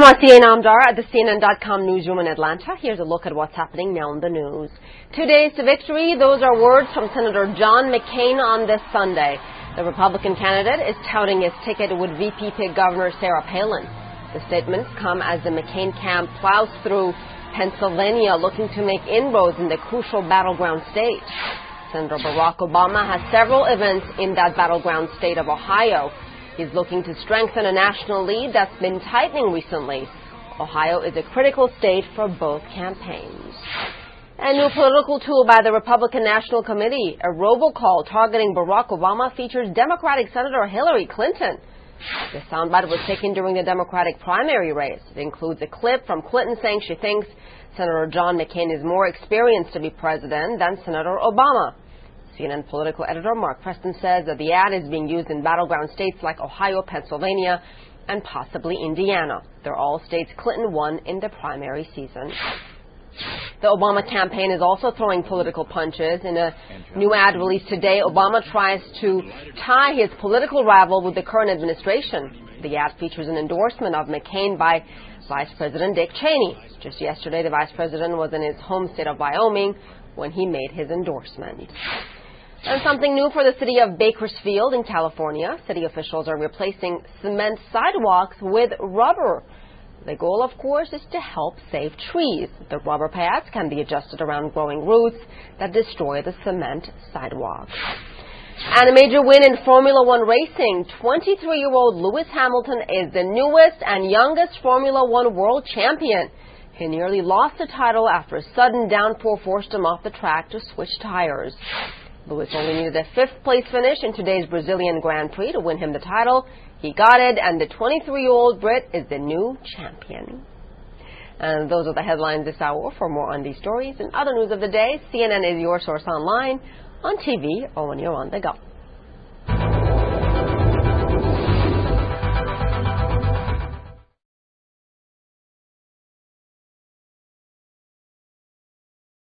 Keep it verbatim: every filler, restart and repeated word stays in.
I'm Asiya Namdar at the C N N dot com newsroom in Atlanta. Here's a look at what's happening now in the news. Today's victory, those are words from Senator John McCain on this Sunday. The Republican candidate is touting his ticket with V P pick Governor Sarah Palin. The statements come as the McCain camp plows through Pennsylvania looking to make inroads in the crucial battleground state. Senator Barack Obama has several events in that battleground state of Ohio. He's looking to strengthen a national lead that's been tightening recently. Ohio is a critical state for both campaigns. A new political tool by the Republican National Committee, a robocall targeting Barack Obama, features Democratic Senator Hillary Clinton. The soundbite was taken during the Democratic primary race. It includes a clip from Clinton saying she thinks Senator John McCain is more experienced to be president than Senator Obama. C N N political editor Mark Preston says that the ad is being used in battleground states like Ohio, Pennsylvania, and possibly Indiana. They're all states Clinton won in the primary season. The Obama campaign is also throwing political punches. In a new ad released today, Obama tries to tie his political rival with the current administration. The ad features an endorsement of McCain by Vice President Dick Cheney. Just yesterday, the vice president was in his home state of Wyoming when he made his endorsement. And something new for the city of Bakersfield in California. City officials are replacing cement sidewalks with rubber. The goal, of course, is to help save trees. The rubber pads can be adjusted around growing roots that destroy the cement sidewalk. And a major win in Formula One racing. twenty-three-year-old Lewis Hamilton is the newest and youngest Formula One world champion. He nearly lost the title after a sudden downpour forced him off the track to switch tires. Lewis only needed a fifth-place finish in today's Brazilian Grand Prix to win him the title. He got it, and the twenty-three-year-old Brit is the new champion. And those are the headlines this hour. For more on these stories and other news of the day, C N N is your source online, on T V, or when you're on the go.